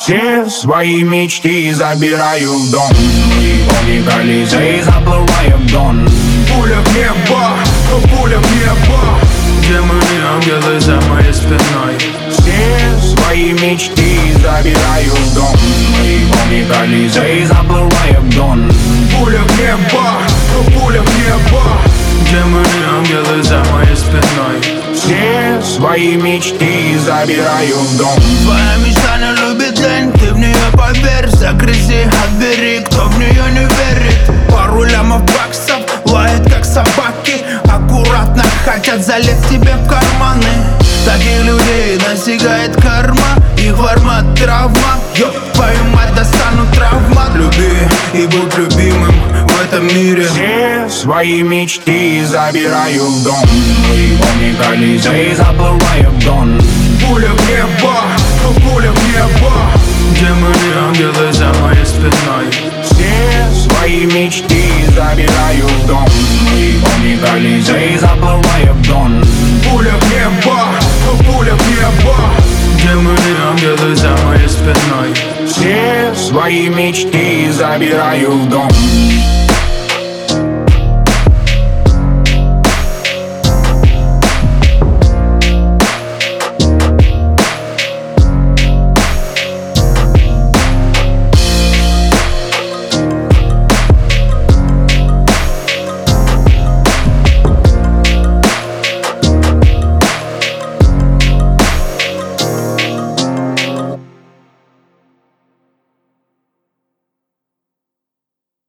Все свои мечты забираю в дом. И помни Колизей, заплываем в Дон. Пуля в небо, пуля в небо. Демоны, ангелы за моей спиной. Все свои мечты забираю в дом. И помни Колизей, заплываем в Дон. Пуля в небо, пуля в небо. Демоны, ангелы за моей спиной. Все свои мечты забираю в дом. Твоя мечта не любит лень, ты в нее поверь. Загрызи, отбери, кто в нее не верит. Пару лямов баксов лает как собаки. Аккуратно хотят залезть тебе в карманы. Таких людей настигает карма. Их формат травма. Ёб твою мать, достану травма. Люби и будь любимым в этом мире. Все свои мечты забираю в дом. И помни Колизей, заплываем в Дон. Пуля в небо, пуля в небо. Демоны, ангелы за моей спиной. Все свои мечты забираю в дом. И помни Колизей, заплываем в Дон. Пуля в небо, пуля в небо. Демоны, ангелы за моей спиной. Все свои мечты забираю в дом.